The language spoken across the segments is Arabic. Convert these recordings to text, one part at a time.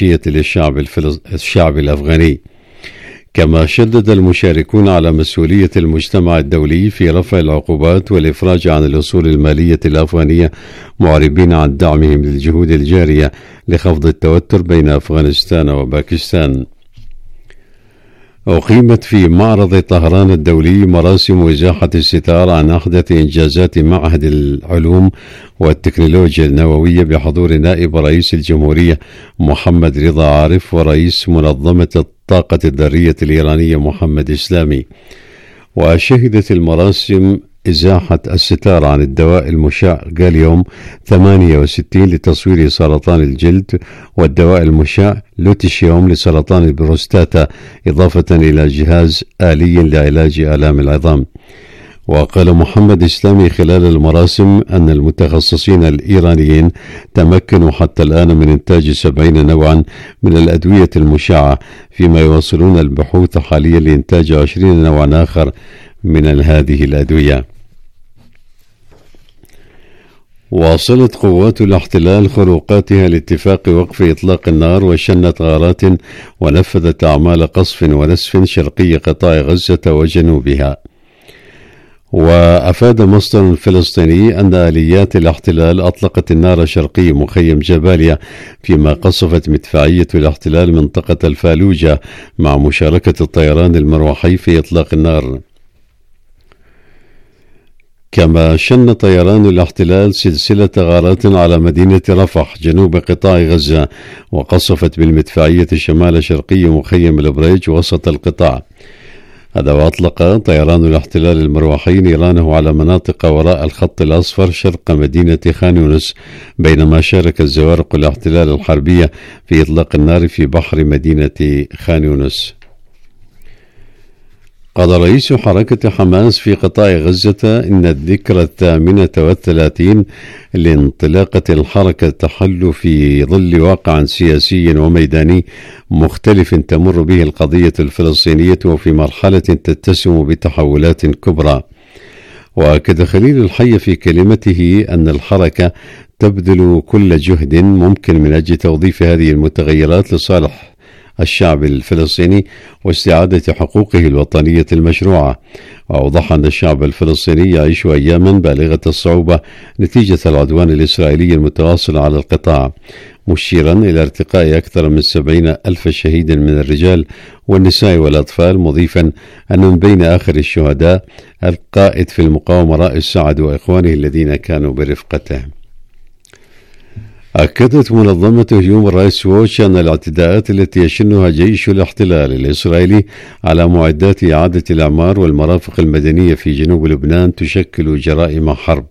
الشعب الأفغاني. كما شدد المشاركون على مسؤولية المجتمع الدولي في رفع العقوبات والإفراج عن الأصول المالية الأفغانية، معربين عن دعمهم للجهود الجارية لخفض التوتر بين أفغانستان وباكستان. أقيمت في معرض طهران الدولي مراسم إزاحة الستار عن أحدث إنجازات معهد العلوم والتكنولوجيا النووية بحضور نائب رئيس الجمهورية محمد رضا عارف ورئيس منظمة الطاقة الذرية الإيرانية محمد إسلامي. وشهدت المراسم إزاحة الستار عن الدواء المشع غاليوم 68 لتصوير سرطان الجلد، والدواء المشع لوتيشيوم لسرطان البروستاتا، إضافة إلى جهاز آلي لعلاج آلام العظام. وقال محمد إسلامي خلال المراسم أن المتخصصين الإيرانيين تمكنوا حتى الآن من إنتاج 70 نوعا من الأدوية المشعة، فيما يواصلون البحوث حاليا لإنتاج 20 نوعا آخر من هذه الأدوية. واصلت قوات الاحتلال خروقاتها لاتفاق وقف إطلاق النار، وشنت غارات ونفذت أعمال قصف ونسف شرقي قطاع غزة وجنوبها. وأفاد مصدر فلسطيني أن آليات الاحتلال أطلقت النار شرقي مخيم جباليا، فيما قصفت مدفعية الاحتلال منطقة الفالوجة مع مشاركة الطيران المروحي في إطلاق النار. كما شن طيران الاحتلال سلسلة غارات على مدينة رفح جنوب قطاع غزة، وقصفت بالمدفعية شمال شرقي مخيم البريج وسط القطاع. هذا وأطلق طيران الاحتلال المروحي نيرانه على مناطق وراء الخط الأصفر شرق مدينة خان يونس، بينما شاركت زوارق الاحتلال الحربية في إطلاق النار في بحر مدينة خان يونس. قال رئيس حركة حماس في قطاع غزة إن الذكرى 38 لانطلاقة الحركة تحل في ظل واقع سياسي وميداني مختلف تمر به القضية الفلسطينية، وفي مرحلة تتسم بتحولات كبرى. وأكد خليل الحي في كلمته أن الحركة تبذل كل جهد ممكن من أجل توظيف هذه المتغيرات لصالح الشعب الفلسطيني واستعادة حقوقه الوطنية المشروعة. وأوضح أن الشعب الفلسطيني يعيش أياما بالغة الصعوبة نتيجة العدوان الإسرائيلي المتواصل على القطاع، مشيرا إلى ارتقاء أكثر من 70,000 شهيد من الرجال والنساء والأطفال، مضيفا أن من بين آخر الشهداء القائد في المقاومة رائد سعد وإخوانه الذين كانوا برفقته. أكدت منظمة هيومن رايتس ووتش أن الاعتداءات التي يشنها جيش الاحتلال الإسرائيلي على معدات إعادة الأعمار والمرافق المدنية في جنوب لبنان تشكل جرائم حرب.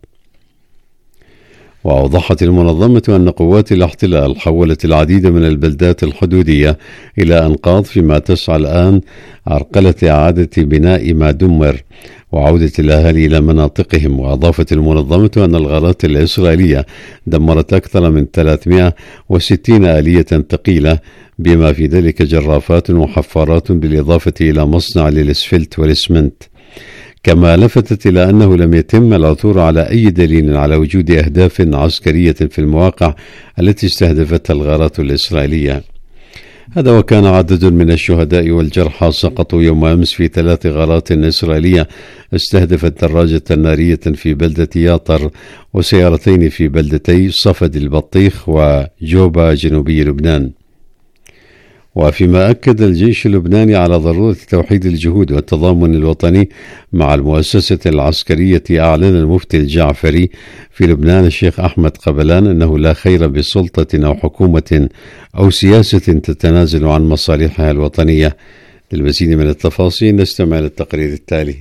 وأوضحت المنظمة أن قوات الاحتلال حولت العديد من البلدات الحدودية إلى أنقاض، فيما تسعى الآن عرقلة إعادة بناء ما دمر وعودة الأهالي إلى مناطقهم. وأضافت المنظمة أن الغارات الإسرائيلية دمرت أكثر من 360 آلية ثقيلة، بما في ذلك جرافات وحفارات، بالإضافة إلى مصنع للإسفلت والإسمنت. كما لفتت إلى أنه لم يتم العثور على أي دليل على وجود أهداف عسكرية في المواقع التي استهدفتها الغارات الإسرائيلية. هذا وكان عدد من الشهداء والجرحى سقطوا يوم أمس في 3 غارات إسرائيلية استهدفت دراجة نارية في بلدة ياطر وسيارتين في بلدتي صفد البطيخ وجوبا جنوبي لبنان. وفيما أكد الجيش اللبناني على ضرورة توحيد الجهود والتضامن الوطني مع المؤسسة العسكرية، أعلن المفتي الجعفري في لبنان الشيخ أحمد قبلان أنه لا خير بسلطة أو حكومة أو سياسة تتنازل عن مصالحها الوطنية. للمزيد من التفاصيل نستمع للتقرير التالي.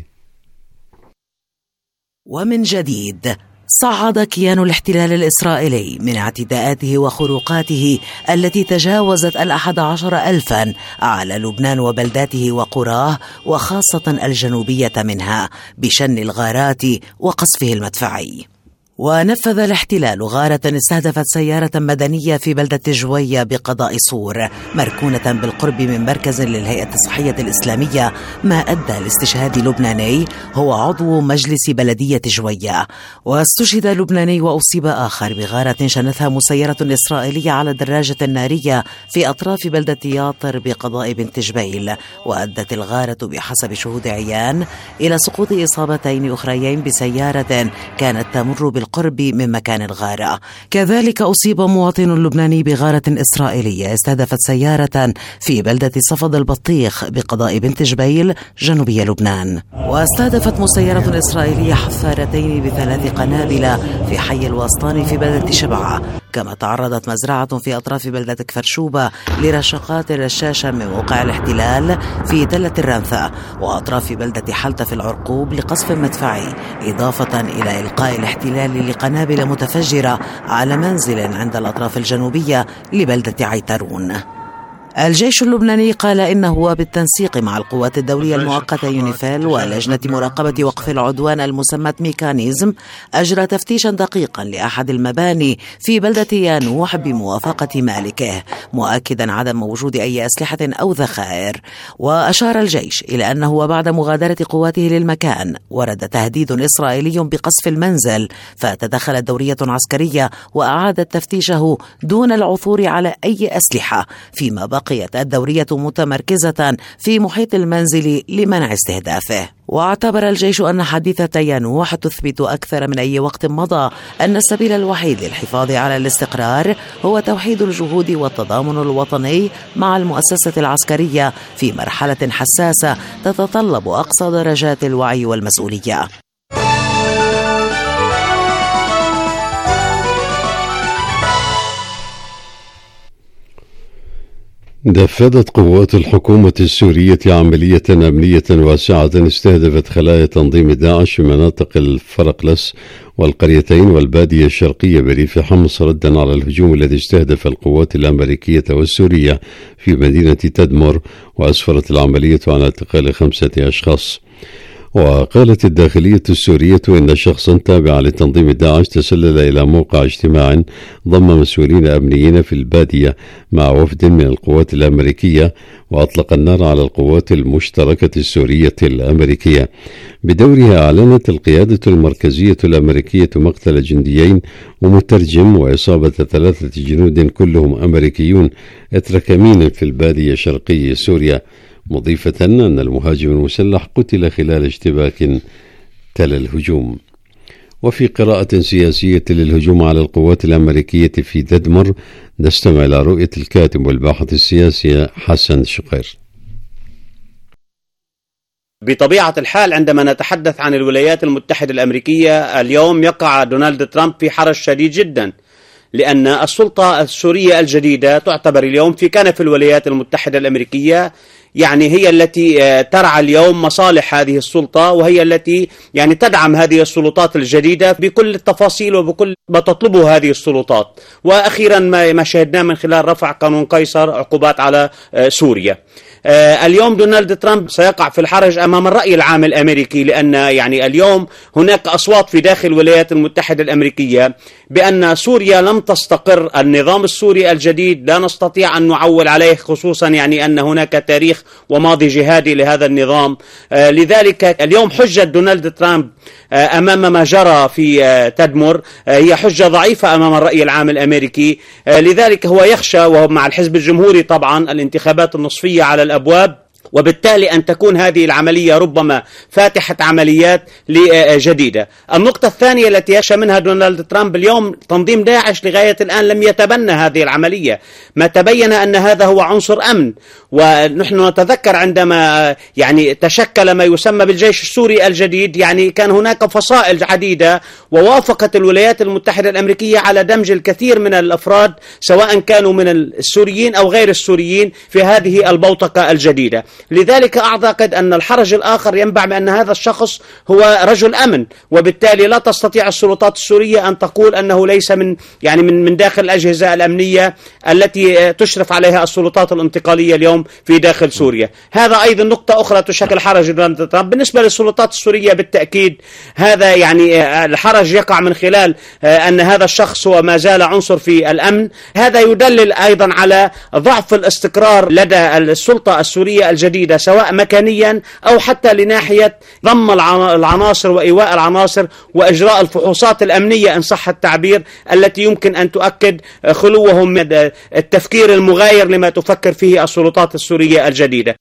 ومن جديد، صعد كيان الاحتلال الإسرائيلي من اعتداءاته وخروقاته التي تجاوزت 11,000 على لبنان وبلداته وقراه، وخاصة الجنوبية منها، بشن الغارات وقصفه المدفعي. ونفذ الاحتلال غارة استهدفت سيارة مدنية في بلدة جوية بقضاء صور مركونة بالقرب من مركز للهيئة الصحية الإسلامية، ما أدى لاستشهاد لبناني هو عضو مجلس بلدية جوية. واستشهد لبناني وأصيب آخر بغارة شنتها مسيرة إسرائيلية على دراجة نارية في أطراف بلدة ياطر بقضاء بنت جبيل. وأدت الغارة بحسب شهود عيان إلى سقوط إصابتين أخريين بسيارة كانت تمر بالقرب من مكان الغارة. كذلك أصيب مواطن لبناني بغارة إسرائيلية استهدفت سيارة في بلدة صفد البطيخ بقضاء بنت جبيل جنوبي لبنان. واستهدفت مسيرة إسرائيلية حفارتين ب3 قنابل في حي الوسطاني في بلدة شبعة. كما تعرضت مزرعة في أطراف بلدة كفرشوبة لرشقات رشاشة من موقع الاحتلال في تلة الرنثة وأطراف بلدة حلتة في العرقوب لقصف مدفعي، إضافة إلى إلقاء الاحتلال لقنابل متفجرة على منزل عند الأطراف الجنوبية لبلدة عيترون. الجيش اللبناني قال إنه وبالتنسيق مع القوات الدولية المؤقتة يونيفيل ولجنة مراقبة وقف العدوان المسمى ميكانيزم أجرى تفتيشا دقيقا لأحد المباني في بلدة يانوح بموافقة مالكه، مؤكدا عدم وجود أي أسلحة أو ذخائر. وأشار الجيش إلى أنه وبعد مغادرة قواته للمكان ورد تهديد إسرائيلي بقصف المنزل، فتدخلت دورية عسكرية وأعادت تفتيشه دون العثور على أي أسلحة، فيما بقيت الدورية متمركزة في محيط المنزل لمنع استهدافه. واعتبر الجيش أن حادثة يانوح تثبت أكثر من أي وقت مضى أن السبيل الوحيد للحفاظ على الاستقرار هو توحيد الجهود والتضامن الوطني مع المؤسسة العسكرية في مرحلة حساسة تتطلب أقصى درجات الوعي والمسؤولية. نفذت قوات الحكومة السورية عملية أمنية واسعة استهدفت خلايا تنظيم داعش في مناطق الفرقلس والقريتين والبادية الشرقية بريف حمص ردا على الهجوم الذي استهدف القوات الأمريكية والسورية في مدينة تدمر، وأسفرت العملية عن اعتقال 5 أشخاص. وقالت الداخلية السورية إن شخصا تابعا لتنظيم داعش تسلل إلى موقع اجتماع ضم مسؤولين أمنيين في البادية مع وفد من القوات الأمريكية، وأطلق النار على القوات المشتركة السورية الأمريكية. بدورها أعلنت القيادة المركزية الأمريكية مقتل جنديين ومترجم وإصابة 3 جنود كلهم أمريكيون إثر كمين في البادية الشرقية سوريا، مضيفة أن المهاجم المسلح قتل خلال اشتباك تلا الهجوم. وفي قراءة سياسية للهجوم على القوات الأمريكية في ددمر نستمع إلى رؤية الكاتب والباحث السياسي حسن شقير. بطبيعة الحال عندما نتحدث عن الولايات المتحدة الأمريكية اليوم يقع دونالد ترامب في حرج شديد جدا، لأن السلطة السورية الجديدة تعتبر اليوم في كنف الولايات المتحدة الأمريكية، يعني هي التي ترعى اليوم مصالح هذه السلطة، وهي التي يعني تدعم هذه السلطات الجديدة بكل التفاصيل وبكل ما تطلبه هذه السلطات. وأخيرا ما شاهدناه من خلال رفع قانون قيصر عقوبات على سوريا. اليوم دونالد ترامب سيقع في الحرج أمام الرأي العام الأمريكي، لأن يعني اليوم هناك أصوات في داخل الولايات المتحدة الأمريكية بأن سوريا لم تستقر، النظام السوري الجديد لا نستطيع أن نعول عليه، خصوصا يعني أن هناك تاريخ وماضي جهادي لهذا النظام. لذلك اليوم حجة دونالد ترامب أمام ما جرى في تدمر هي حجة ضعيفة أمام الرأي العام الأمريكي. لذلك هو يخشى، وهو مع الحزب الجمهوري طبعا، الانتخابات النصفية على الأبواب، وبالتالي أن تكون هذه العملية ربما فاتحة عمليات جديدة. النقطة الثانية التي يخشى منها دونالد ترامب اليوم، تنظيم داعش لغاية الآن لم يتبنى هذه العملية، ما تبين أن هذا هو عنصر أمن. ونحن نتذكر عندما يعني تشكل ما يسمى بالجيش السوري الجديد، يعني كان هناك فصائل عديدة، ووافقت الولايات المتحدة الأمريكية على دمج الكثير من الأفراد سواء كانوا من السوريين أو غير السوريين في هذه البوتقة الجديدة. لذلك أعتقد أن الحرج الآخر ينبع بأن هذا الشخص هو رجل أمن، وبالتالي لا تستطيع السلطات السورية أن تقول أنه ليس من داخل الأجهزة الأمنية التي تشرف عليها السلطات الانتقالية اليوم في داخل سوريا. هذا أيضا نقطة أخرى تشكل حرج دونالد ترامب. بالنسبة للسلطات السورية بالتأكيد هذا الحرج يقع من خلال أن هذا الشخص هو ما زال عنصر في الأمن. هذا يدلل أيضا على ضعف الاستقرار لدى السلطة السورية الجديدة، سواء مكانيا أو حتى لناحية ضم العناصر وإيواء العناصر وإجراء الفحوصات الأمنية إن صح التعبير، التي يمكن أن تؤكد خلوهم من التفكير المغاير لما تفكر فيه السلطات السورية الجديدة.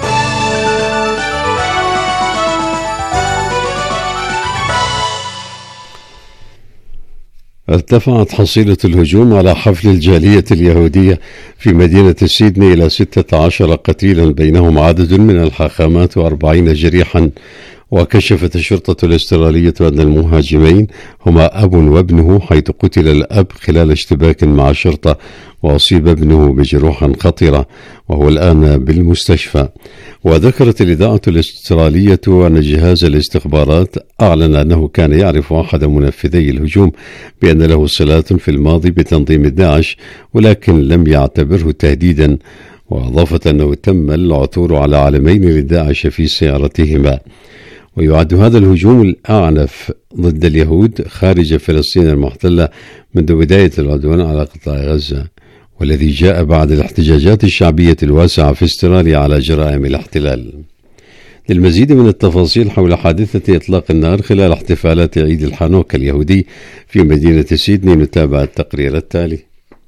ارتفعت حصيلة الهجوم على حفل الجالية اليهودية في مدينة سيدني إلى 16 قتيلا، بينهم عدد من الحاخامات و40 جريحا. وكشفت الشرطة الأسترالية أن المهاجمين هما أب وابنه، حيث قتل الأب خلال اشتباك مع الشرطة وأصيب ابنه بجروح خطيرة وهو الآن بالمستشفى. وذكرت الإذاعة الأسترالية أن جهاز الاستخبارات أعلن أنه كان يعرف أحد منفذي الهجوم بأن له صلة في الماضي بتنظيم داعش، ولكن لم يعتبره تهديدا. وأضافت أنه تم العثور على علمين لداعش في سيارتهما. ويعد هذا الهجوم الأعنف ضد اليهود خارج فلسطين المحتلة منذ بداية العدوان على قطاع غزة، والذي جاء بعد الاحتجاجات الشعبية الواسعة في استراليا على جرائم الاحتلال. للمزيد من التفاصيل حول حادثة إطلاق النار خلال احتفالات عيد الحانوكا اليهودي في مدينة سيدني نتابع التقرير التالي.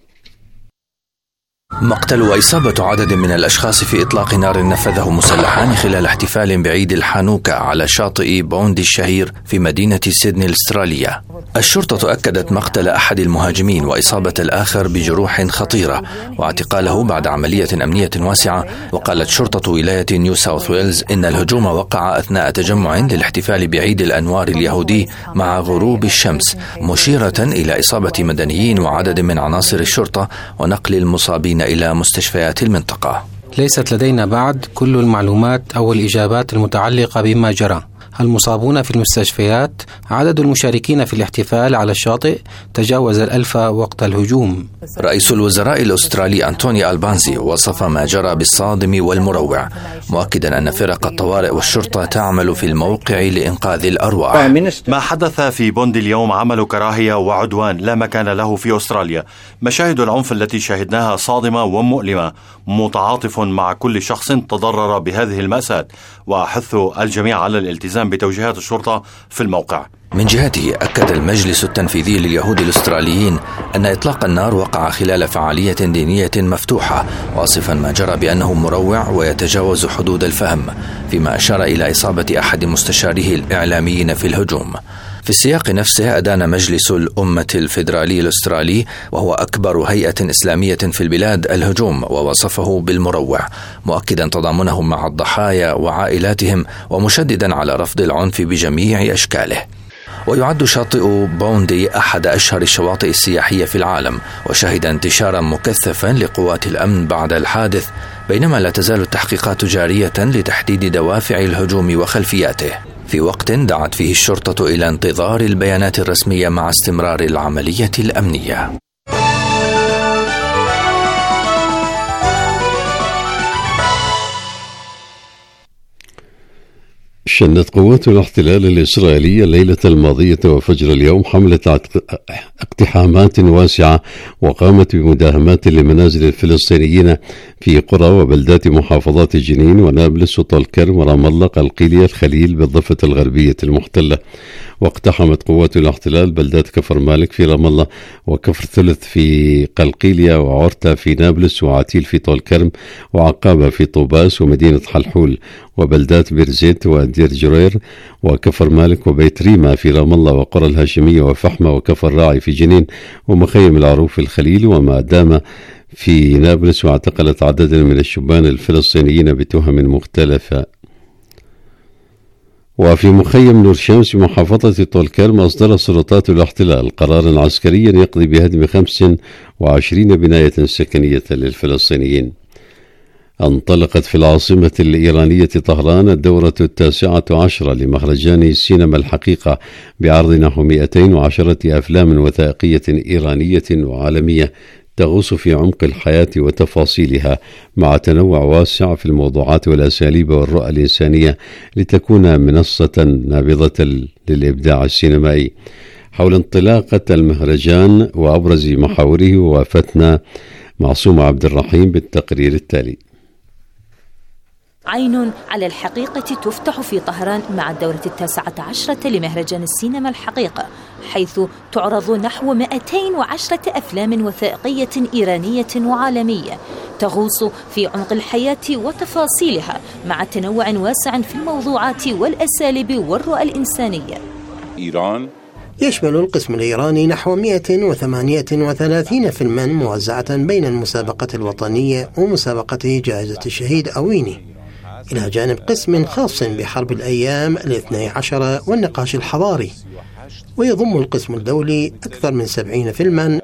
مقتل وإصابة عدد من الأشخاص في إطلاق نار نفذه مسلحان خلال احتفال بعيد الحانوكا على شاطئ بوندي الشهير في مدينة سيدني الأسترالية. الشرطة أكدت مقتل أحد المهاجمين وإصابة الآخر بجروح خطيرة واعتقاله بعد عملية أمنية واسعة. وقالت شرطة ولاية نيو ساوث ويلز إن الهجوم وقع أثناء تجمع للاحتفال بعيد الأنوار اليهودي مع غروب الشمس، مشيرة إلى إصابة مدنيين وعدد من عناصر الشرطة ونقل المصابين إلى مستشفيات المنطقة. ليست لدينا بعد كل المعلومات أو الإجابات المتعلقة بما جرى. المصابون في المستشفيات. عدد المشاركين في الاحتفال على الشاطئ تجاوز 1000 وقت الهجوم. رئيس الوزراء الأسترالي أنتوني ألبانزي وصف ما جرى بالصادم والمروع، مؤكدا أن فرق الطوارئ والشرطة تعمل في الموقع لإنقاذ الأرواح. ما حدث في بوندي اليوم عمل كراهية وعدوان لا مكان له في أستراليا. مشاهد العنف التي شاهدناها صادمة ومؤلمة. متعاطف مع كل شخص تضرر بهذه المأساة، وأحث الجميع على الالتزام بتوجيهات الشرطة في الموقع. من جهته أكد المجلس التنفيذي لليهود الأستراليين أن إطلاق النار وقع خلال فعالية دينية مفتوحة، واصفا ما جرى بأنه مروع ويتجاوز حدود الفهم، فيما أشار إلى إصابة أحد مستشاريه الإعلاميين في الهجوم. في السياق نفسه أدان مجلس الأمة الفيدرالي الأسترالي، وهو أكبر هيئة إسلامية في البلاد، الهجوم ووصفه بالمروع، مؤكدا تضامنهم مع الضحايا وعائلاتهم ومشددا على رفض العنف بجميع أشكاله. ويعد شاطئ بوندي أحد أشهر الشواطئ السياحية في العالم، وشهد انتشارا مكثفا لقوات الأمن بعد الحادث، بينما لا تزال التحقيقات جارية لتحديد دوافع الهجوم وخلفياته، في وقت دعت فيه الشرطة إلى انتظار البيانات الرسمية مع استمرار العملية الأمنية. شنت قوات الاحتلال الإسرائيلية الليلة الماضية وفجر اليوم حملة اقتحامات واسعة، وقامت بمداهمات لمنازل الفلسطينيين في قرى وبلدات محافظات جنين ونابلس وطول كرم ورام الله قلقيلية الخليل بالضفة الغربية المحتلة. واقتحمت قوات الاحتلال بلدات كفر مالك في رام الله وكفر ثلث في قلقيلية وعورتا في نابلس وعتيل في طول كرم وعقابة في طوباس ومدينة حلحول وبلدات بيرزيت ودير جرير وكفر مالك وبيت ريما في رام الله وقرى الهاشمية وفحمة وكفر راعي في جنين ومخيم العروف في الخليل وما دام في نابلس. واعتقلت عددا من الشبان الفلسطينيين بتهم مختلفة. وفي مخيم نور شمس محافظة طول كرم أصدر سلطات الاحتلال قرارا عسكريا يقضي بهدم 25 بناية سكنية للفلسطينيين. انطلقت في العاصمة الإيرانية طهران الدورة 19 لمهرجان السينما الحقيقة بعرض نحو 210 أفلام وثائقية إيرانية وعالمية تغوص في عمق الحياة وتفاصيلها مع تنوع واسع في الموضوعات والأساليب والرؤى الإنسانية لتكون منصة نابضة للإبداع السينمائي. حول انطلاقة المهرجان وأبرز محاوره وفتنا معصومة عبد الرحيم بالتقرير التالي. عين على الحقيقة تفتح في طهران مع الدورة 19 لمهرجان السينما الحقيقة، حيث تعرض نحو 210 أفلام وثائقية إيرانية وعالمية تغوص في عمق الحياة وتفاصيلها مع تنوع واسع في الموضوعات والأساليب والرؤى الإنسانية. إيران يشمل القسم الإيراني نحو 138 فيلما موزعة بين المسابقة الوطنية ومسابقة جائزة الشهيد أويني، إلى جانب قسم خاص بحرب الأيام 12 والنقاش الحضاري. ويضم القسم الدولي أكثر من 70 فيلما.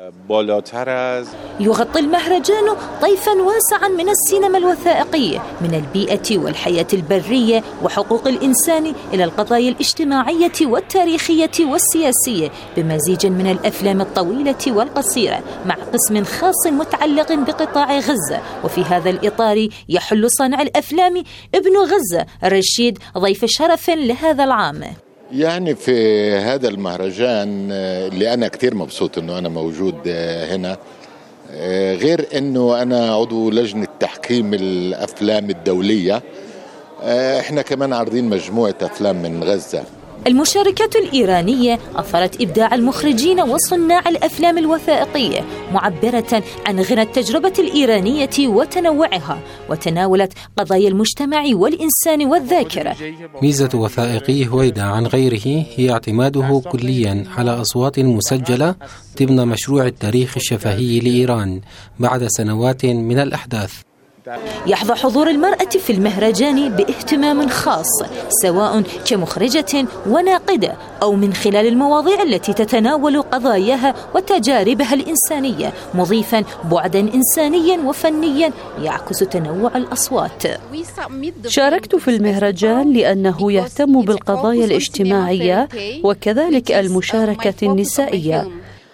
يغطي المهرجان طيفا واسعا من السينما الوثائقية، من البيئة والحياة البرية وحقوق الإنسان إلى القضايا الاجتماعية والتاريخية والسياسية، بمزيج من الأفلام الطويلة والقصيرة، مع قسم خاص متعلق بقطاع غزة. وفي هذا الإطار يحل صانع الأفلام ابن غزة رشيد ضيف شرف لهذا العام. يعني في هذا المهرجان اللي أنا كتير مبسوط أنه أنا موجود هنا، غير أنه أنا عضو لجنة تحكيم الأفلام الدولية، إحنا كمان عارضين مجموعة أفلام من غزة. المشاركات الإيرانية أثرت إبداع المخرجين وصناع الأفلام الوثائقية، معبرة عن غنى التجربة الإيرانية وتنوعها، وتناولت قضايا المجتمع والإنسان والذاكرة. ميزة وثائقي هويدا عن غيره هي اعتماده كليا على أصوات مسجلة ضمن مشروع التاريخ الشفهي لإيران بعد سنوات من الأحداث. يحظى حضور المرأة في المهرجان باهتمام خاص، سواء كمخرجة وناقدة أو من خلال المواضيع التي تتناول قضاياها وتجاربها الإنسانية، مضيفا بعدا إنسانيا وفنيا يعكس تنوع الأصوات. شاركت في المهرجان لأنه يهتم بالقضايا الاجتماعية وكذلك المشاركة النسائية.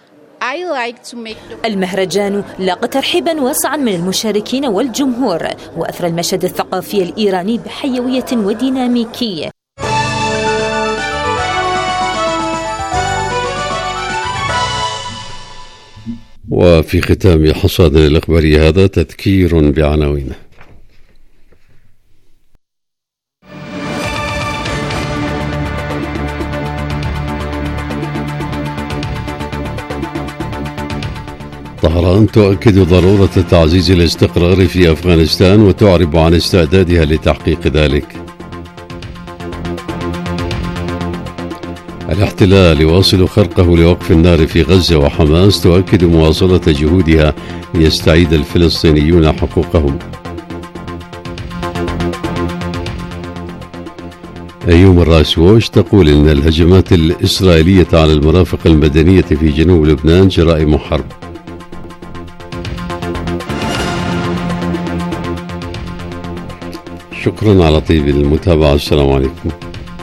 المهرجان لاقى ترحيبا واسعا من المشاركين والجمهور، وأثرى المشهد الثقافي الإيراني بحيوية وديناميكية. وفي ختام حصادنا الإخباري هذا تذكير بعناوينه. طهران تؤكد ضرورة تعزيز الاستقرار في أفغانستان وتعرب عن استعدادها لتحقيق ذلك. الاحتلال يواصل خرقه لوقف النار في غزة، وحماس تؤكد مواصلة جهودها ليستعيد الفلسطينيون حقوقهم. هيومن رايتس ووتش تقول إن الهجمات الإسرائيلية على المرافق المدنية في جنوب لبنان جرائم حرب. شكرا على طيب المتابعة. السلام عليكم.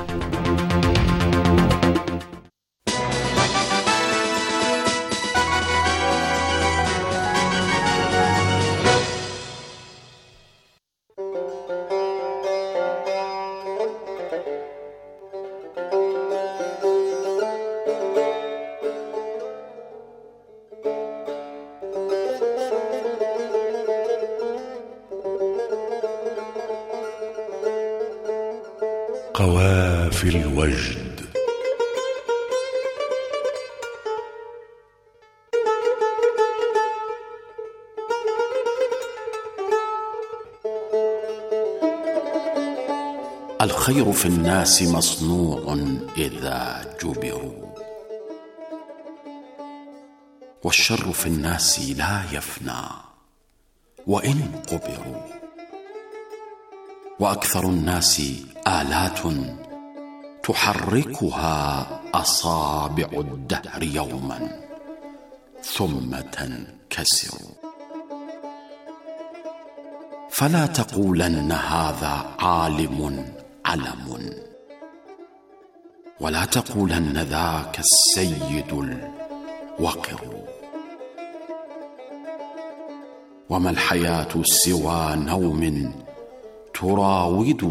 قوافي الوجد. الخير في الناس مصنوع إذا جبروا، والشر في الناس لا يفنى وإن قبروا، وأكثر الناس آلات تحركها أصابع الدهر يوما ثم تنكسر. فلا تقولن هذا عالم علم، ولا تقولن ذاك السيد الوقر. وما الحياة سوى نوم تراوده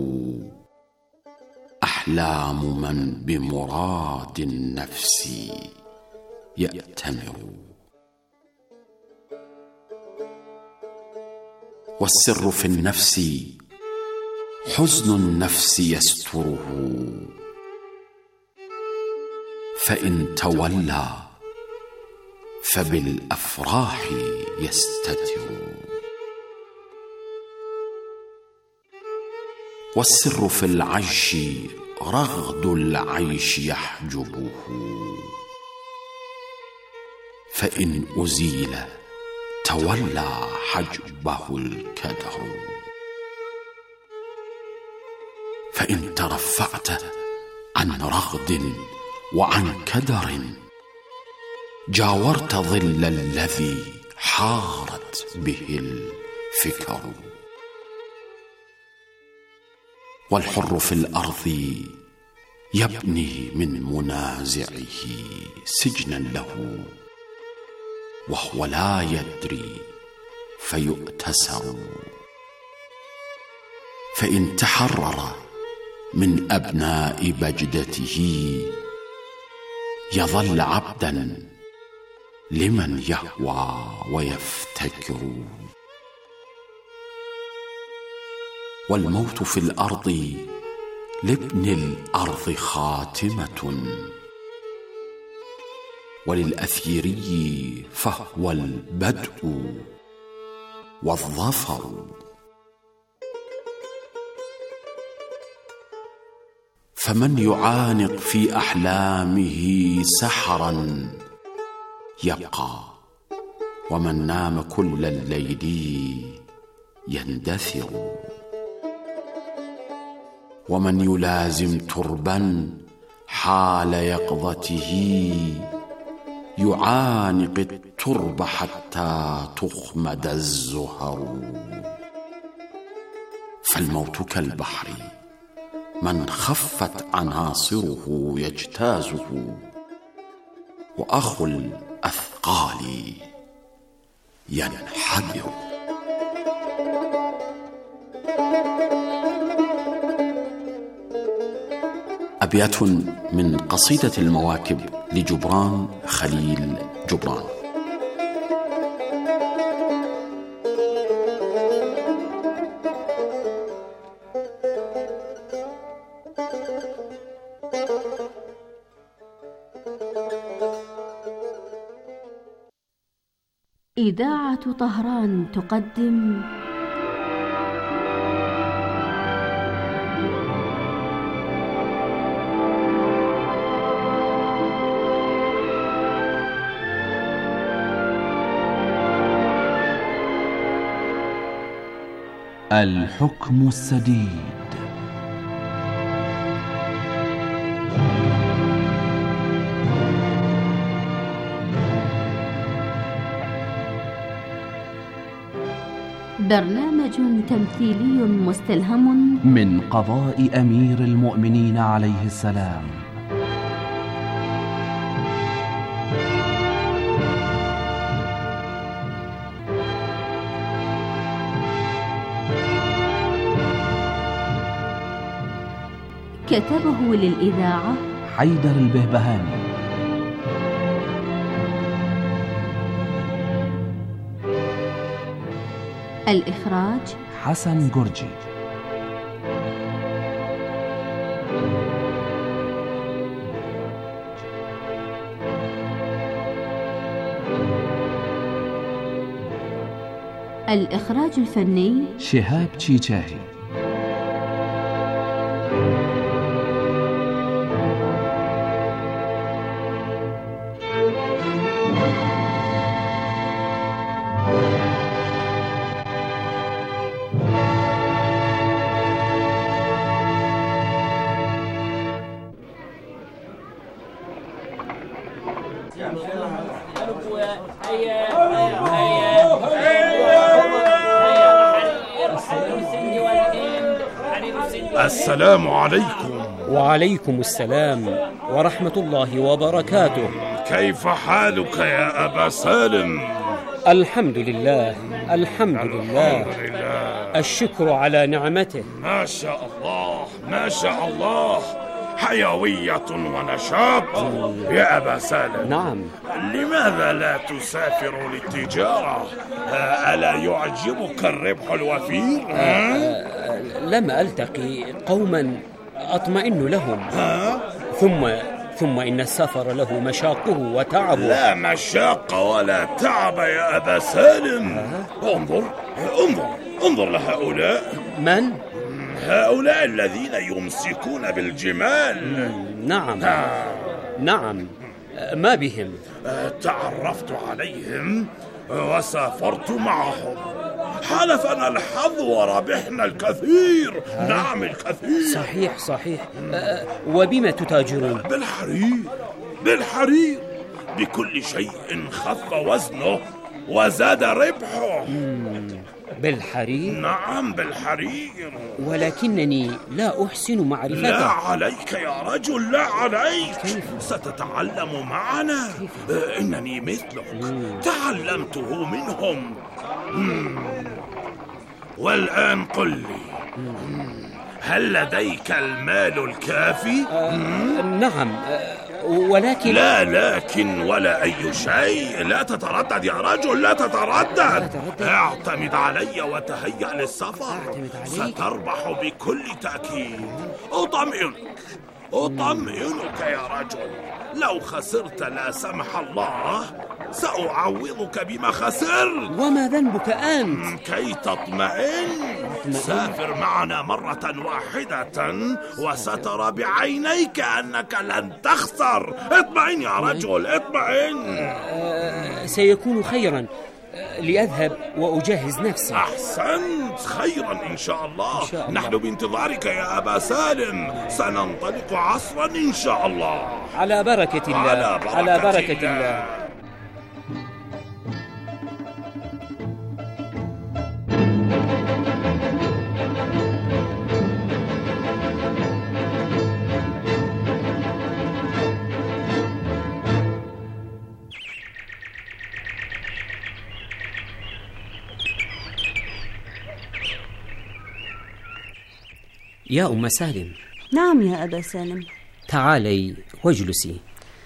أحلام من بمراد النفس يأتمر. والسر في النفس حزن النفس يستره، فإن تولى فبالأفراح يستتر. والسر في العيش رغد العيش يحجبه، فإن أزيل تولى حجبه الكدر. فإن ترفعت عن رغد وعن كدر جاورت ظل الذي حارت به الفكر. والحر في الأرض يبني من منازعه سجنا له، وهو لا يدري فيؤتسر. فإن تحرر من أبناء بجدته يظل عبدا لمن يهوى ويفتكر. والموت في الأرض لابن الأرض خاتمة، وللأثيري فهو البدء والظفر. فمن يعانق في أحلامه سحرا يبقى، ومن نام كل الليل يندثر. ومن يلازم تربا حال يقظته يعانق الترب حتى تخمد الزهر. فالموت كالبحر من خفت عناصره يجتازه، وأخو الأثقال ينحدر. أبيات من قصيدة المواكب لجبران خليل جبران. إذاعة طهران تقدم الحكم السديد. برنامج تمثيلي مستلهم من قضاء أمير المؤمنين عليه السلام. كتبه للإذاعة حيدر البهبهاني. الإخراج حسن جورجي. الإخراج الفني شهاب تشيتشاهي. السلام عليكم. وعليكم السلام ورحمة الله وبركاته. كيف حالك يا أبا سالم؟ الحمد لله الحمد لله، الشكر على نعمته. ما شاء الله ما شاء الله، حيوية ونشاط يا أبا سالم. نعم. لماذا لا تسافر للتجارة؟ ألا يعجبك الربح الوفير؟ لم ألتقي قوما أطمئن لهم. ثم إن السفر له مشاقه وتعبه. لا مشاق ولا تعب يا أبا سالم. انظر لهؤلاء. من؟ هؤلاء الذين يمسكون بالجمال. نعم، ما بهم؟ تعرفت عليهم وسافرت معهم، حالفنا الحظ وربحنا الكثير. نعم الكثير. صحيح. وبما تتاجرون؟ بالحرير، بكل شيء خف وزنه وزاد ربحه. بالحرير؟ نعم بالحرير. ولكنني لا أحسن معرفته. لا عليك يا رجل، لا عليك. ستتعلم معنا. إنني مثلك، تعلمته منهم. والآن قل لي، هل لديك المال الكافي؟ نعم، ولكن لا لكن ولا أي شيء. لا تتردد يا رجل، لا تتردد. اعتمد علي وتهيأ للسفر. ستربح بكل تأكيد. أطمئنك يا رجل. لو خسرت لا سمح الله سأعوضك بما خسرت. وما ذنبك أنت؟ كي تطمئن سافر معنا مرة واحدة وسترى بعينيك أنك لن تخسر. اطمئن يا رجل، اطمئن. سيكون خيرا، لأذهب وأجهز نفسي. أحسنت، خيرا إن شاء الله. نحن بانتظارك يا أبا سالم، سننطلق عصرا إن شاء الله. على بركة الله. على بركة الله. يا أم سالم. نعم يا أبا سالم. تعالي واجلسي.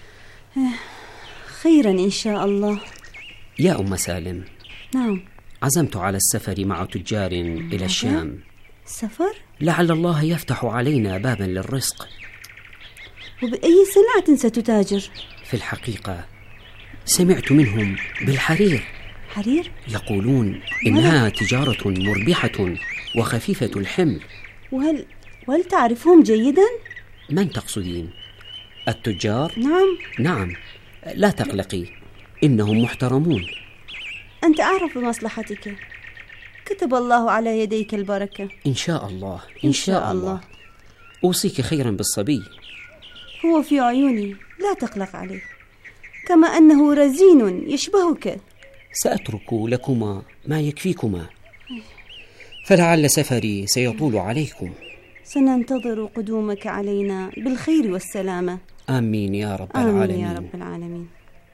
خيرا إن شاء الله. يا أم سالم. نعم. عزمت على السفر مع تجار إلى الشام. سفر؟ لعل الله يفتح علينا بابا للرزق. وبأي سلعة ستتاجر؟ في الحقيقة سمعت منهم بالحرير. حرير؟ يقولون إنها تجارة مربحة وخفيفة الحمل. وهل تعرفهم جيدا؟ من تقصدين؟ التجار؟ نعم. لا تقلقي، إنهم محترمون. أنت أعرف بمصلحتك. كتب الله على يديك البركة. إن شاء الله إن شاء الله. أوصيك خيرا بالصبي. هو في عيوني، لا تقلق عليه، كما أنه رزين يشبهك. سأترك لكما ما يكفيكما، فلعل سفري سيطول عليكم. سننتظر قدومك علينا بالخير والسلامة. آمين يا رب العالمين. آمين يا رب العالمين.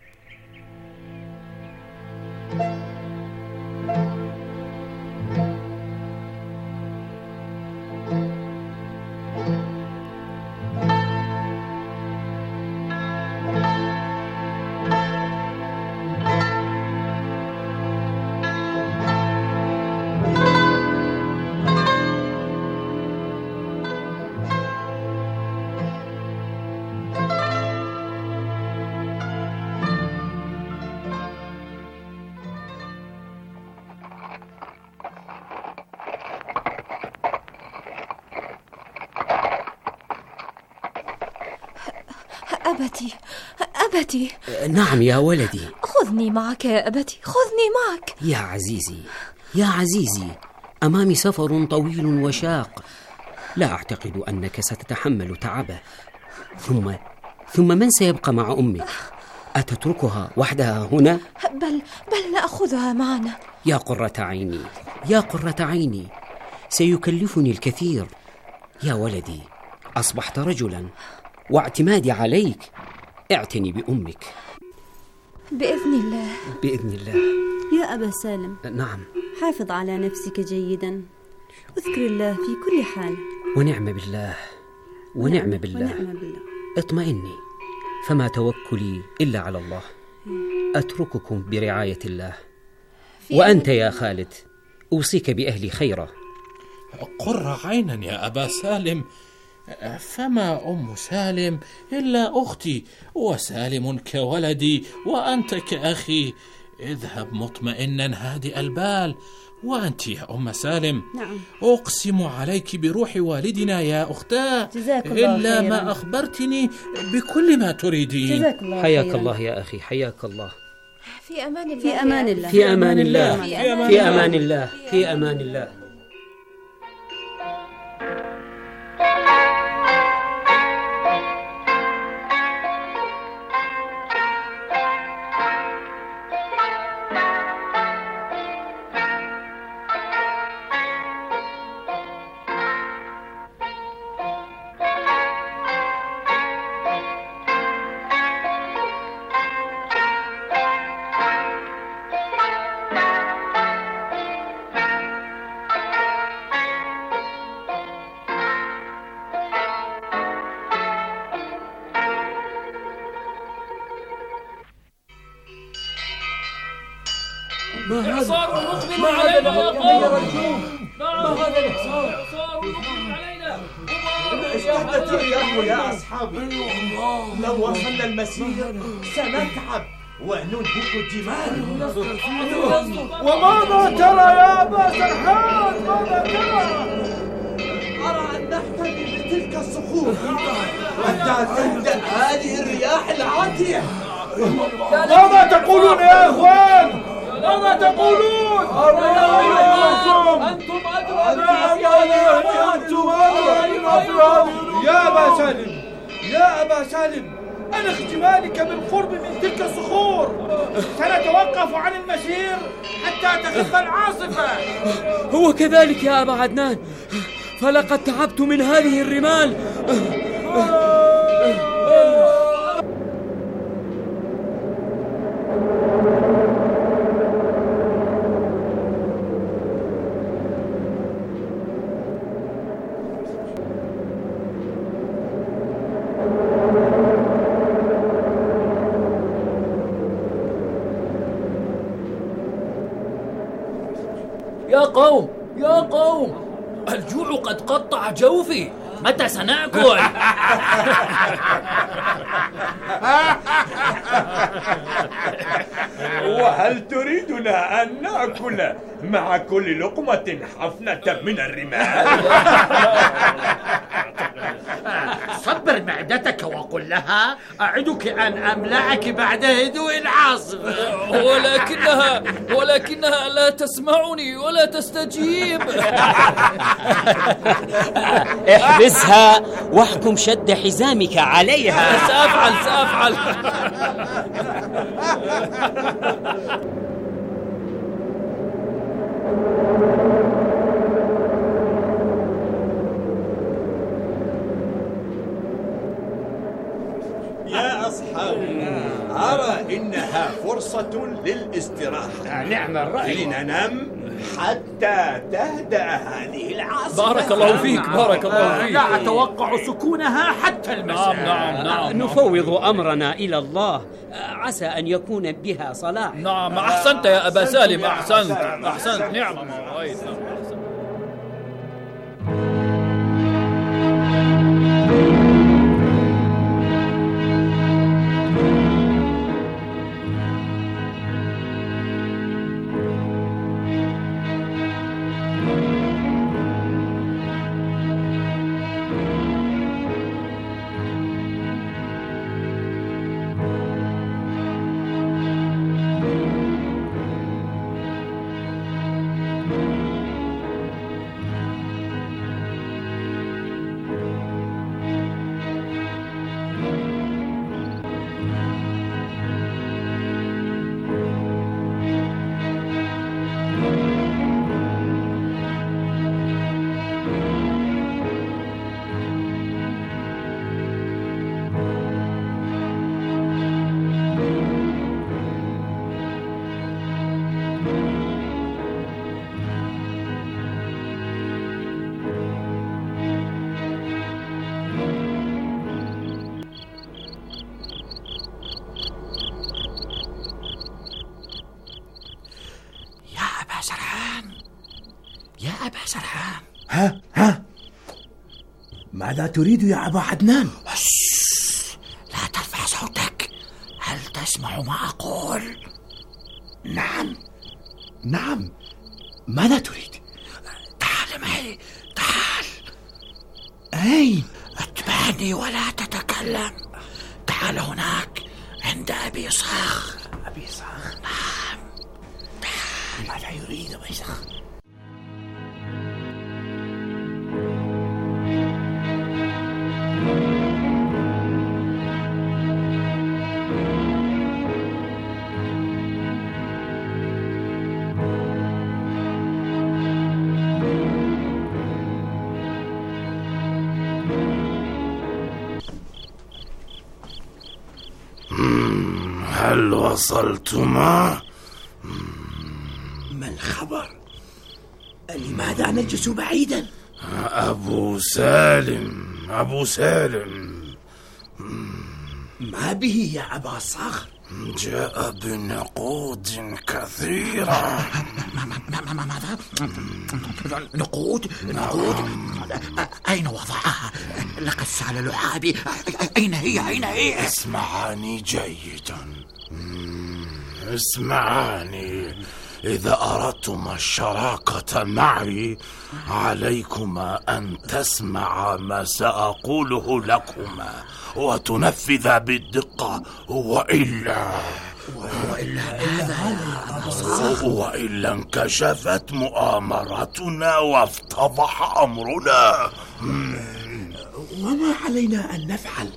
أبتي. نعم يا ولدي. خذني معك يا أبتي، خذني معك. يا عزيزي، أمامي سفر طويل وشاق، لا أعتقد أنك ستتحمل تعبه. ثم من سيبقى مع أمك؟ أتتركها وحدها هنا؟ بل نأخذها معنا. يا قرة عيني، سيكلفني الكثير. يا ولدي، أصبحت رجلا واعتمادي عليك. اعتني بأمك. بإذن الله. بإذن الله. يا أبا سالم. نعم. حافظ على نفسك جيدا، اذكر الله في كل حال. ونعم بالله، ونعم بالله. ونعم بالله. اطمئني، فما توكلي إلا على الله. أترككم برعاية الله. وأنت يا خالد، أوصيك بأهلي خيرا. قر عينا يا أبا سالم، فما أم سالم إلا أختي، وسالم كولدي وأنت كأخي. اذهب مطمئنا هادئ البال. وأنت يا أم سالم، نعم. أقسم عليك بروح والدنا يا أختاه إلا ما أخبرتني بكل ما تريدين. حياك الله يا أخي، حياك الله. في أمان الله. في أمان الله. في أمان الله. في أمان الله. في أمان الله. ما هذا الإحصار علينا يا قوم؟ ما هذا الإحصار مقبل علينا؟ اشتدت الرياح يا أصحابي. لو وصلنا المسير سنتعب وننهك الجمال. وماذا ترى يا أبا سرحان؟ ماذا ترى؟ أرى أن نحتمي بتلك الصخور حتى تهدأ هذه الرياح العاتية. ماذا تقولون يا إخوان؟ ماذا تقولون؟ أنتم أدرى. يا أبا سالم، يا أبا سالم، أنا اختمالك بالقرب من تلك الصخور. سنتوقف عن المسير حتى تخف العاصفة. هو كذلك يا أبا عدنان، فلقد تعبت من هذه الرمال. يا قوم، الجوع قد قطع جوفي. متى سنأكل؟ وهل تريدنا أن نأكل مع كل لقمة حفنة من الرمال؟ صبر معدتك وقل لها أعدك أن أملأك بعد هدوء العاصفة. ولكنها لا تسمعني ولا تستجيب. احبسها واحكم شد حزامك عليها. سأفعل. يا أصحابي، أرى إنها فرصة للاستراحة. نعم الرأي. لننام حتى تهدأ هذه العاصفة. بارك الله فيك. لا أتوقع سكونها حتى المساء. نعم. نفوض أمرنا إلى الله، عسى أن يكون بها صلاح. نعم، أحسنت يا أبا سالم، أحسنت. نعم. ها ماذا تريد يا أبا عدنان؟ لا ترفع صوتك. هل تسمع ما أقول؟ نعم ماذا تريد؟ تعال معي، تعال. أين؟ اتبعني ولا تتكلم. تعال هناك عند أبي صخر. أبي صخر؟ نعم، تعال. ماذا يريد أبي صخر؟ هل وصلتما؟ ما الخبر؟ لماذا نجلس بعيدا؟ أبو سالم. ما به يا أبا صخر؟ جاء بنقود كثيرة. ماذا؟ نقود؟ أين وضعها؟ لقد سال لعابي. أين هي؟ اسمعاني جيدا، اسمعاني. إذا أردتما الشراكة معي عليكما أن تسمع ما سأقوله لكما وتنفذ بالدقة، وإلا انكشفت مؤامرتنا وافتضح أمرنا. وما علينا أن نفعل؟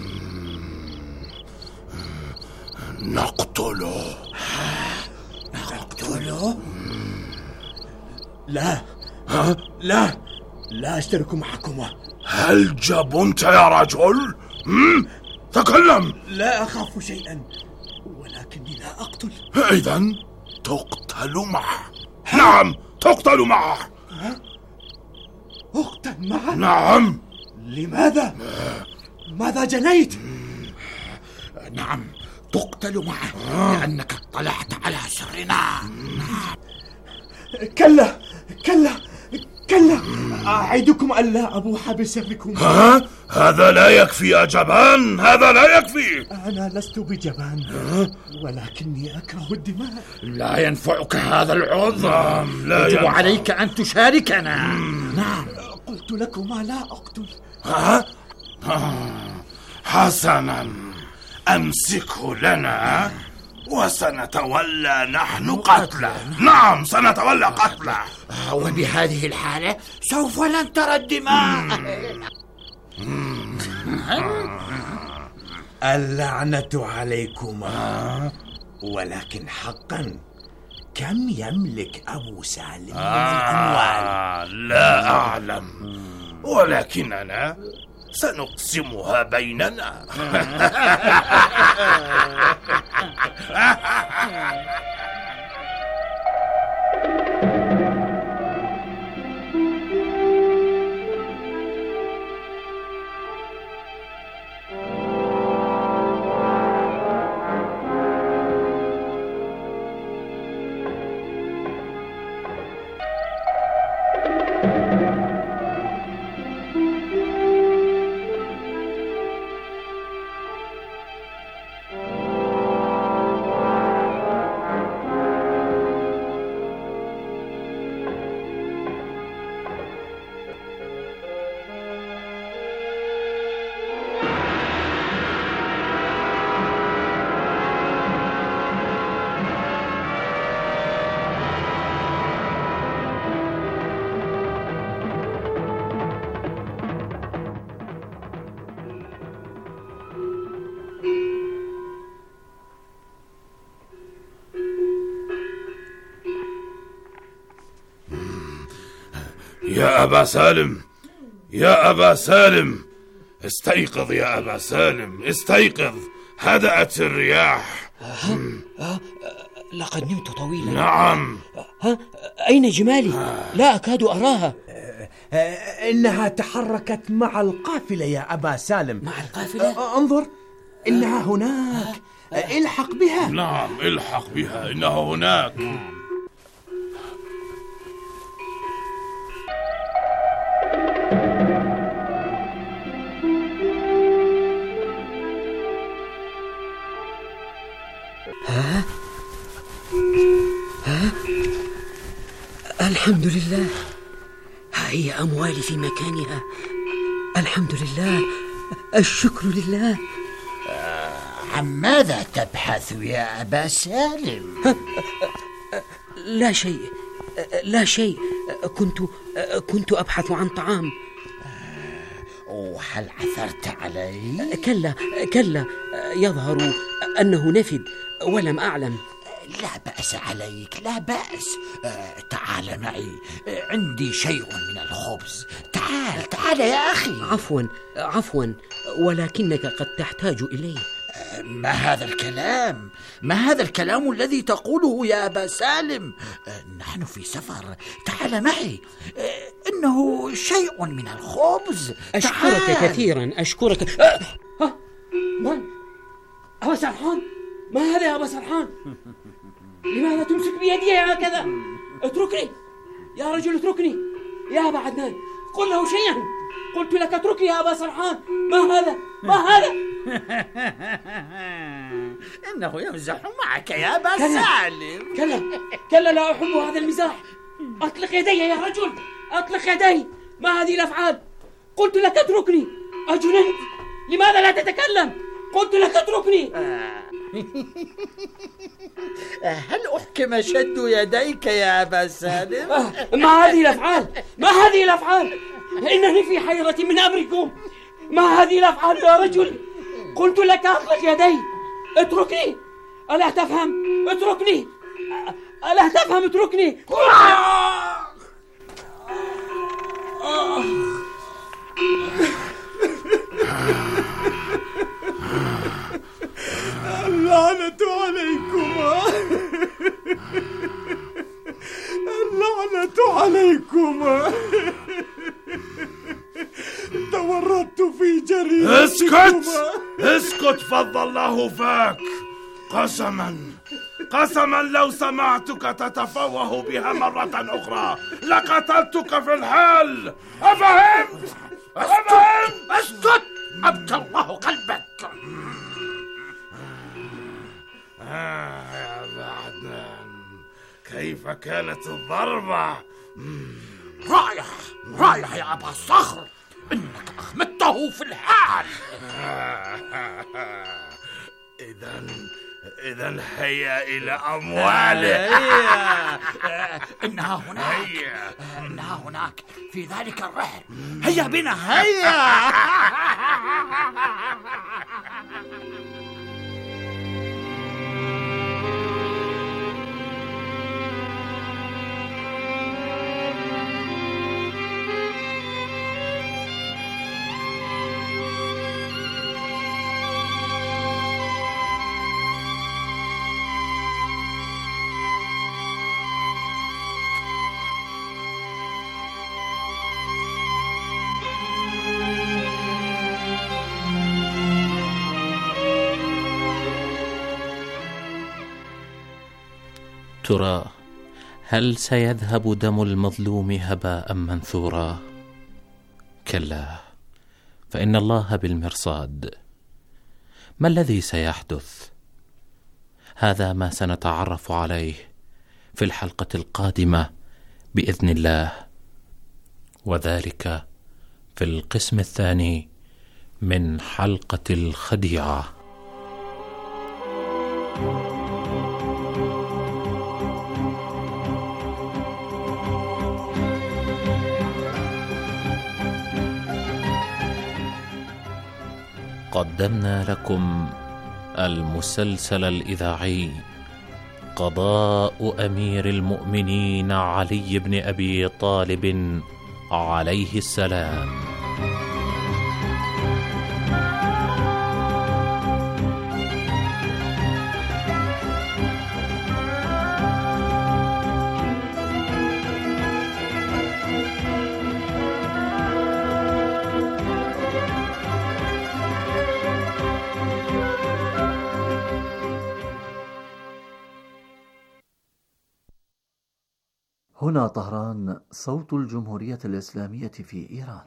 نقتله. لا أشترك معكما. هل جبنت يا رجل؟ تكلم. لا أخاف شيئا، ولكني لا أقتل. إذن تقتل معه. نعم، تقتل معه. أقتل معه؟ نعم. لماذا؟ ماذا جنيت؟ نعم، تقتل معه لأنك اطلعت على سرنا. كلا، أعدكم ألا أبوح بسركم. هذا لا يكفي يا جبان، هذا لا يكفي. أنا لست بجبان، ولكني أكره الدماء. لا ينفعك هذا العذر. يجب عليك أن تشاركنا. نعم، قلت لكما لا أقتل. حسنا، أمسكه لنا وسنتولى نحن قتله. نعم، سنتولى قتله. وبهذه الحالة سوف لن ترى الدماء. اللعنة عليكما. ولكن حقا، كم يملك أبو سالم من الأموال؟ لا أعلم، ولكننا سنقسمها بيننا. يا أبا سالم، يا أبا سالم، استيقظ يا أبا سالم، استيقظ. هدأت الرياح. لقد نمت طويلا. نعم. أين جمالي؟ لا أكاد أراها. إنها تحركت مع القافلة يا أبا سالم. مع القافلة؟ انظر، إنها هناك. الحق بها. نعم، الحق بها، إنها هناك. لله، ها هي أموالي في مكانها. الحمد لله، الشكر لله. عن ماذا تبحث يا أبا سالم؟ لا شيء، لا شيء. كنت أبحث عن طعام. وهل عثرت عليه؟ كلا، يظهر أنه نفد ولم أعلم. لا بأس عليك، لا بأس. تعال معي، عندي شيء من الخبز. تعال يا أخي. عفوا، ولكنك قد تحتاج إليه. ما هذا الكلام؟ ما هذا الكلام الذي تقوله يا أبا سالم؟ نحن في سفر، تعال معي. إنه شيء من الخبز. أشكرك كثيرا، أشكرك. من؟ أبا سرحان؟ ما هذا يا أبا سرحان؟ لماذا تمسك بيدي هكذا؟ اتركني يا رجل، اتركني يا أبا عدنان. قل له شيئا، قلت لك اتركني يا أبا سرحان. ما هذا؟ إنه يمزح معك يا أبا سالم. كلا، لا أحب هذا المزاح. أطلق يدي يا رجل، أطلق يدي. ما هذه الأفعال؟ قلت لك اتركني. أجننت؟ لماذا لا تتكلم؟ قلت لك اتركني. هل أحكم شد يديك يا أبا سالم؟ ما هذه الأفعال؟ إنني في حيرة من أمركم. ما هذه الأفعال يا رجل؟ قلت لك أطلق يدي. اتركني. ألا تفهم؟ اتركني. ألا تفهم؟ اتركني. اللعنة عليكما، اللعنة عليكما. تورطت في جريمتكما. اسكت فضل الله فاك. قسما لو سمعتك تتفوه بها مرة أخرى لقتلتك في الحال. أفهمت؟ اسكت، أبكى الله قلبك. يا أبا عدنان، كيف كانت الضربة؟ رايح يا أبا الصخر، إنك أخمدته في الحال. إذن هيا إلى أمواله. إنها هناك في ذلك الرحل. هيا بنا، هيا. ترى هل سيذهب دم المظلوم هباء منثورا؟ كلا، فإن الله بالمرصاد. ما الذي سيحدث؟ هذا ما سنتعرف عليه في الحلقة القادمة بإذن الله، وذلك في القسم الثاني من حلقة الخديعة. قدمنا لكم المسلسل الإذاعي قضاء أمير المؤمنين علي بن أبي طالب عليه السلام. هنا طهران، صوت الجمهورية الإسلامية في إيران.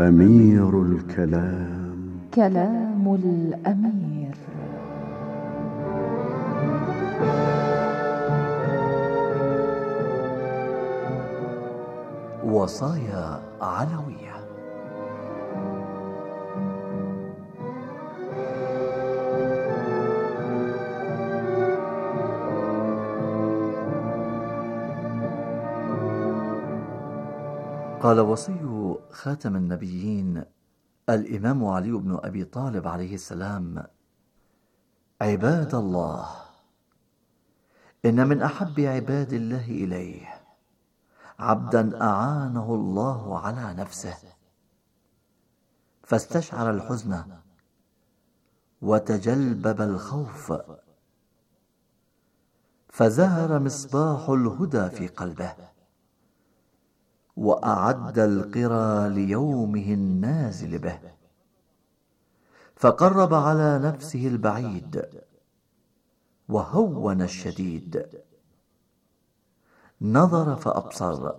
أمير الكلام، كلام الأمير. وصايا علوية. قال وصي خاتم النبيين الإمام علي بن أبي طالب عليه السلام: عباد الله، إن من أحب عباد الله إليه عبدا أعانه الله على نفسه فاستشعر الحزن وتجلبب الخوف، فزهر مصباح الهدى في قلبه، وأعد القرى ليومه النازل به، فقرب على نفسه البعيد وهون الشديد، نظر فأبصر،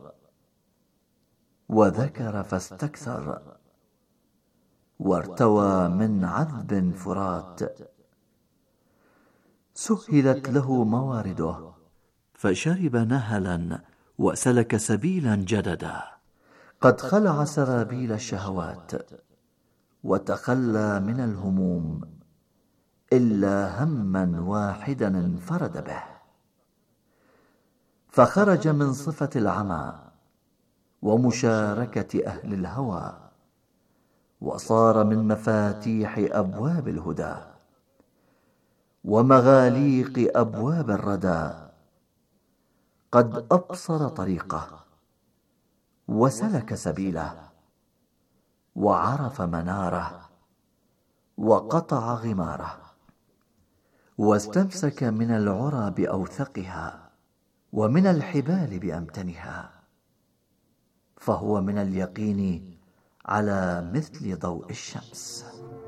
وذكر فاستكثر، وارتوى من عذب فرات، سهلت له موارده، فشرب نهلا وسلك سبيلا جددا، قد خلع سرابيل الشهوات وتخلى من الهموم، إلا هما واحدا انفرد به، فخرج من صفة العمى ومشاركة أهل الهوى، وصار من مفاتيح أبواب الهدى ومغاليق أبواب الردى، قد أبصر طريقه وسلك سبيله، وعرف مناره وقطع غماره، واستمسك من العرى بأوثقها ومن الحبال بأمتنها، فهو من اليقين على مثل ضوء الشمس.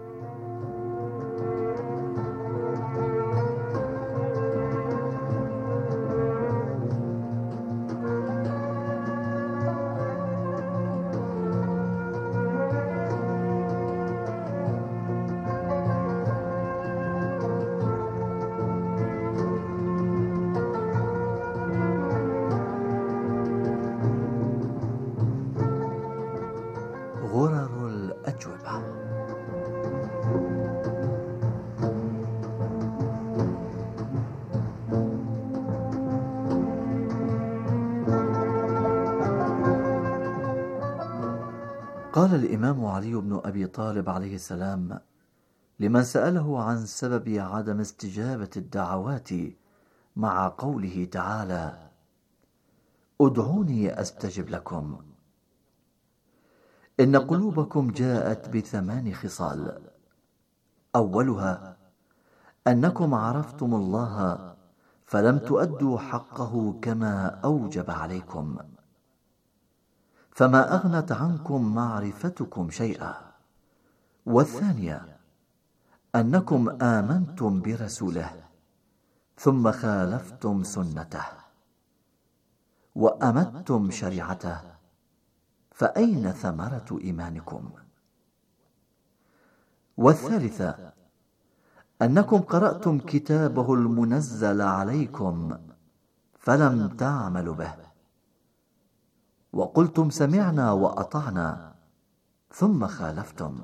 غرر الأجوبة. قال الإمام علي بن أبي طالب عليه السلام لمن سأله عن سبب عدم استجابة الدعوات مع قوله تعالى: ادعوني أستجب لكم: إن قلوبكم جاءت ب8 خصال، أولها أنكم عرفتم الله فلم تؤدوا حقه كما أوجب عليكم، فما أغنت عنكم معرفتكم شيئا. والثانية أنكم آمنتم برسوله ثم خالفتم سنته وأمتم شريعته، فأين ثمرة إيمانكم؟ والثالثة أنكم قرأتم كتابه المنزل عليكم فلم تعملوا به، وقلتم سمعنا وأطعنا ثم خالفتم.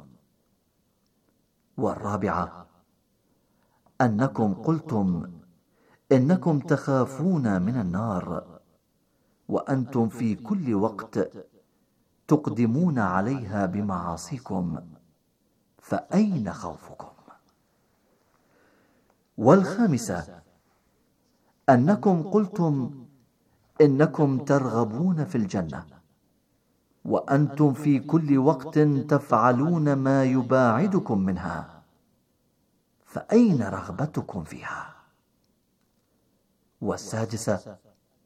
والرابعة أنكم قلتم إنكم تخافون من النار، وأنتم في كل وقت تقدمون عليها بمعاصيكم، فأين خوفكم؟ والخامسة أنكم قلتم إنكم ترغبون في الجنة، وأنتم في كل وقت تفعلون ما يباعدكم منها، فأين رغبتكم فيها؟ والسادسة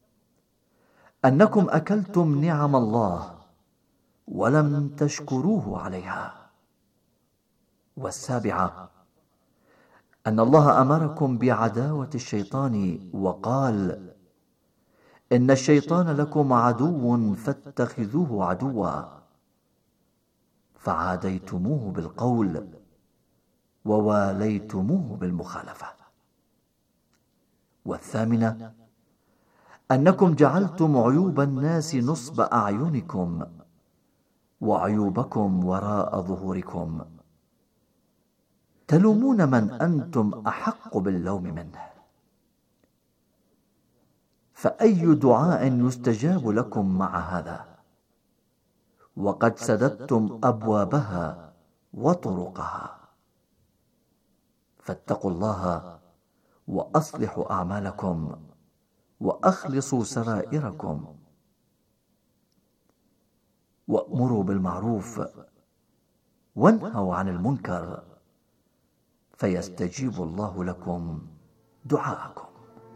أنكم أكلتم نعم الله ولم تشكروه عليها. والسابعة أن الله أمركم بعداوة الشيطان وقال: إن الشيطان لكم عدو فاتخذوه عدوا، فعاديتموه بالقول وواليتموه بالمخالفة. والثامنة أنكم جعلتم عيوب الناس نصب أعينكم وعيوبكم وراء ظهوركم، تلومون من أنتم أحق باللوم منه. فأي دعاء يستجاب لكم مع هذا وقد سددتم أبوابها وطرقها؟ فاتقوا الله وأصلحوا أعمالكم وأخلصوا سرائركم، وأمروا بالمعروف وانهوا عن المنكر فيستجيب الله لكم دعاءكم.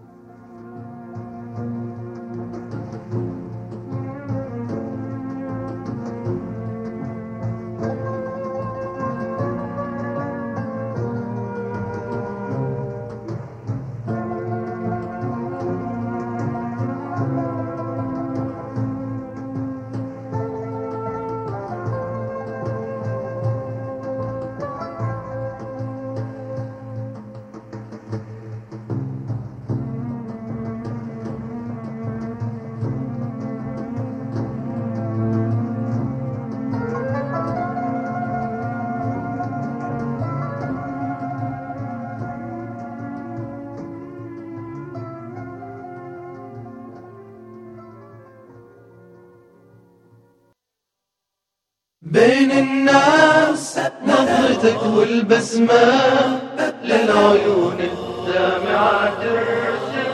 بين الناس نظرتك والبسمة للعيون الدامعة ترسل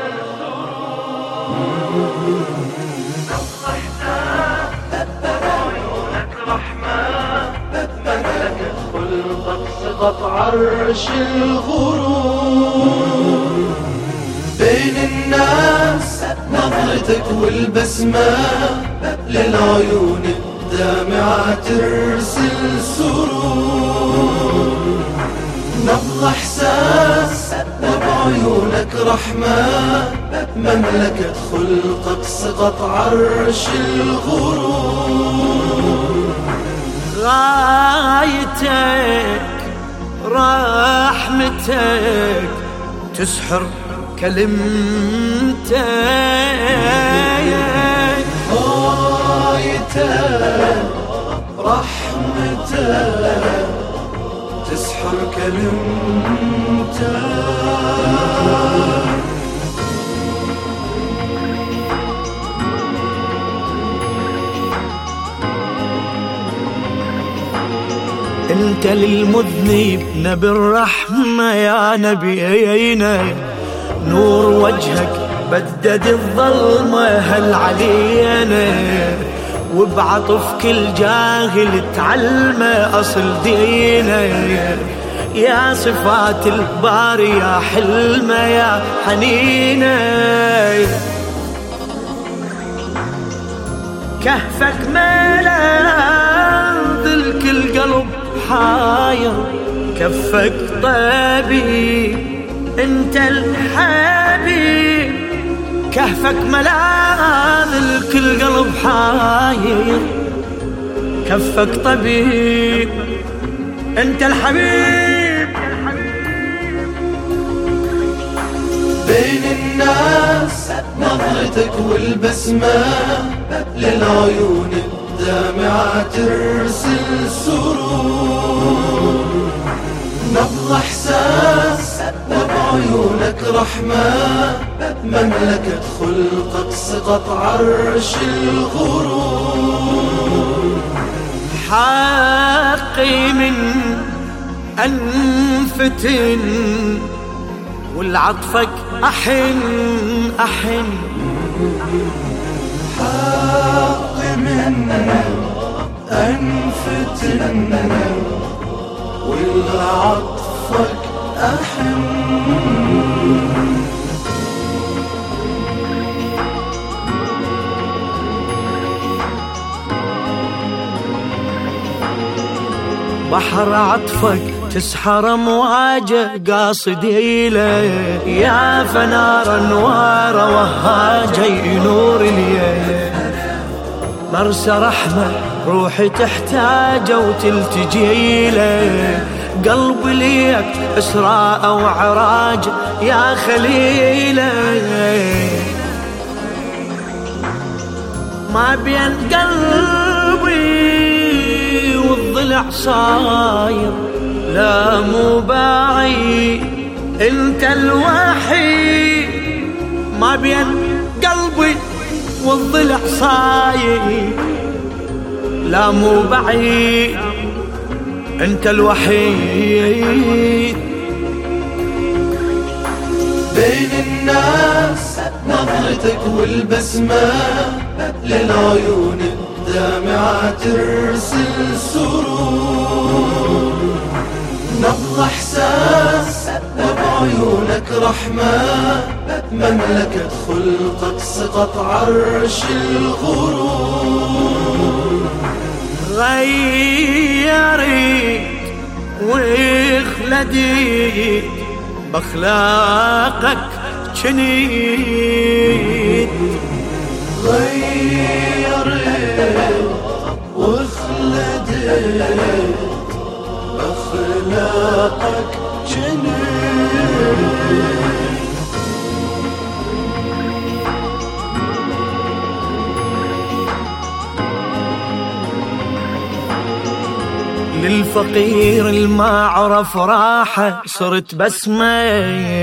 عيونك رحمة مملكة خلقك سقط عرش الغرور. بين الناس نظرتك والبسمة للعيون الدامعة ترسل سرور. نبض إحساس وبعيونك رحمة مملكة خلقك سقط عرش الغرور. غايتك رحمتك تسحر كلمتك، غايتك رحمتك تسحر كلمتك. انت للمذنب نبي الرحمة يا نبينا، نور وجهك بدد الظلمة هل علينا، وبعطف كل جاهل تعلمه أصل دينا. يا صفات الباري يا حلمة يا حنينة، كهفك ملاذ الكل قلب حاير، كفك طبيب انت الحبيب، كهفك ملاذ الكل قلب حاير، كفك طبيب انت الحبيب. بين الناس نظرتك والبسمة للعيون الدامعة ترسل سرور. نبض إحساس وبعيونك رحمة مملكة خلقك سقط عرش الغرور. حقي من أنفتن والعطفك أحن أحن، حقي من أنفتن والعطفك أحن. بحر عطفك تسحر مواجه قاصدي له، يا فنار انوار وهاجي نور الليل. مرسى رحمة روحي تحتاجه وتلتجي له، قلبي ليك إسراء وعراج يا خليله. ما بين قلبي والضلع صاير، لا مو بعيد انت الوحيد. ما بين قلبي والضلع صاير، لا مو بعيد انت الوحيد. بين الناس نظرتك والبسمة، للعيون الدامعة ترسل سرور. نبض إحساس وبعيونك رحمة، مملكة خلقك سقط عرش الغرور. غيرت وخلدت بأخلاقك جنيت. غيرت وخلدت بأخلاقك جنيت. للفقير الما عرف راحة صرت بسمة،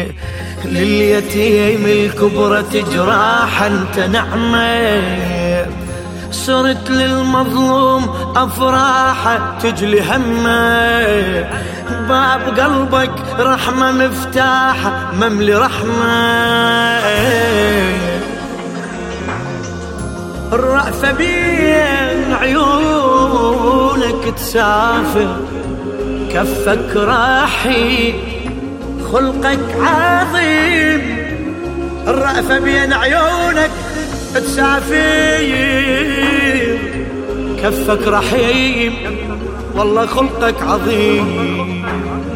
لليتيم الكبرى جراحة انت نعمة. صرت للمظلوم أفراحة تجلي همه، باب قلبك رحمة مفتاحة مملي رحمة. الرأفة بين عيونك تسافر، كفك راحي خلقك عظيم. الرأفة بين عيونك تسافر، كفك رحيم والله خلقك عظيم.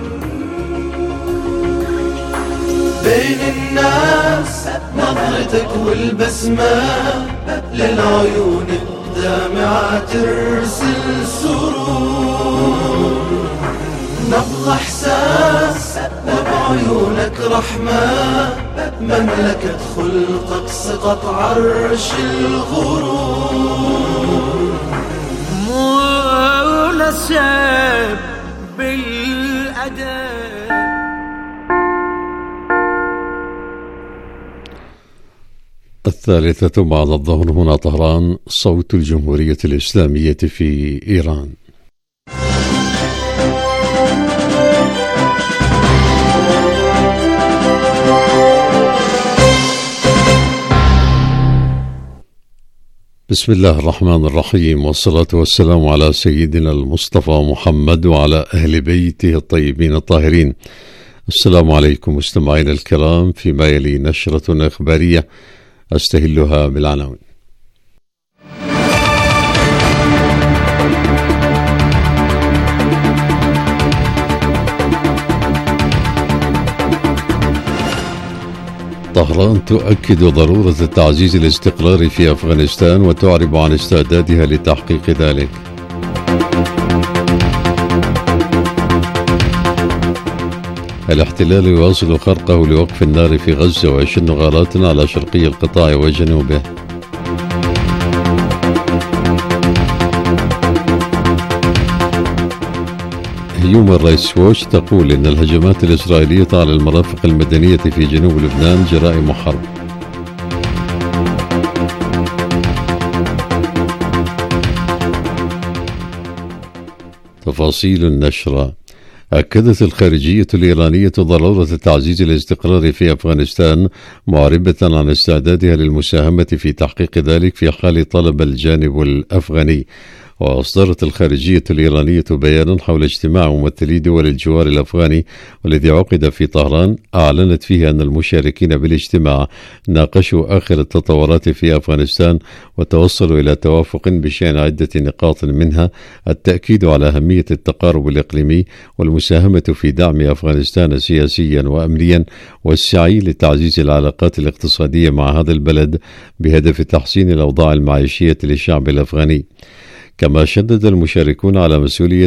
بين الناس نظرتك والبسمة، للعيون الدامعة ترسل سرور. نبض إحساس وبعيونك رحمة، مملكة خلقك سقط عرش الغرور. مو نسب بالأدب. الثالثة بعد الظهر هنا طهران، صوت الجمهورية الإسلامية في إيران. بسم الله الرحمن الرحيم، والصلاة والسلام على سيدنا المصطفى محمد وعلى أهل بيته الطيبين الطاهرين. السلام عليكم مستمعينا الكرام، فيما يلي نشرة إخبارية أستهلها بالعناوين. طهران تؤكد ضرورة تعزيز الاستقرار في أفغانستان وتعرب عن استعدادها لتحقيق ذلك. الاحتلال يواصل خرقه لوقف النار في غزة ويشن غارات على شرقي القطاع وجنوبه. هيومن رايتس ووتش تقول إن الهجمات الإسرائيلية على المرافق المدنية في جنوب لبنان جرائم حرب. تفاصيل النشرة. أكدت الخارجية الإيرانية ضرورة تعزيز الاستقرار في أفغانستان، معربة عن استعدادها للمساهمة في تحقيق ذلك في حال طلب الجانب الأفغاني. وأصدرت الخارجية الإيرانية بيانا حول اجتماع ممثلي دول الجوار الأفغاني والذي عقد في طهران، أعلنت فيه أن المشاركين بالاجتماع ناقشوا آخر التطورات في أفغانستان وتوصلوا إلى توافق بشأن عدة نقاط، منها التأكيد على أهمية التقارب الإقليمي والمساهمة في دعم أفغانستان سياسيا وأمنيا، والسعي لتعزيز العلاقات الاقتصادية مع هذا البلد بهدف تحسين الأوضاع المعيشية للشعب الأفغاني. كما شدد المشاركون على مسؤولية